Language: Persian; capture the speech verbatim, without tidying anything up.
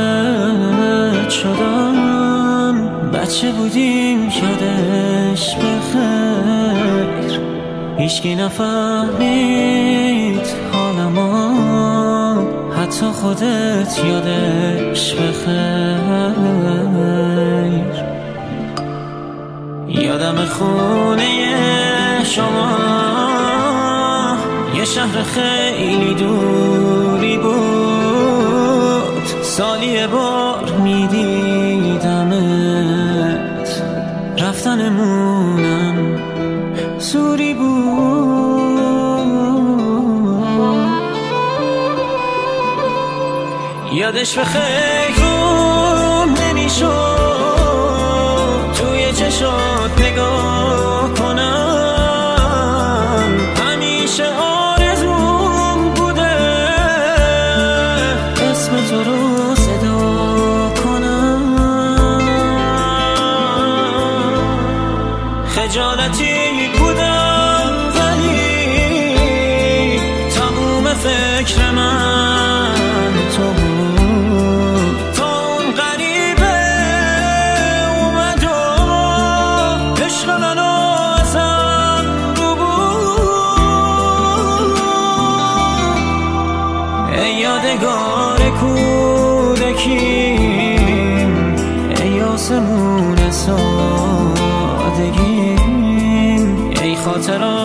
خودت شدم، بچه بودیم یادش بخیر، هیچکی نفهمید حالمو، حتی خودت یادش بخیر. یادم خونه شما یه شهر خیلی دوری بود، سالی یه بار میدیدمت، رفتنمونم زوری بود. یادش به خیرم نمیشد توی چشات نگاه کنم، همیشه آرزوم بوده اسم تو رو صدا کنم. خجالتی بودم ولی تموم فکر من تو بود، تا اون غریبه اومد و عشق منو ازم رو بود. ای یادگار کودکیم، ای آسمون سادگیم، ای خاطرات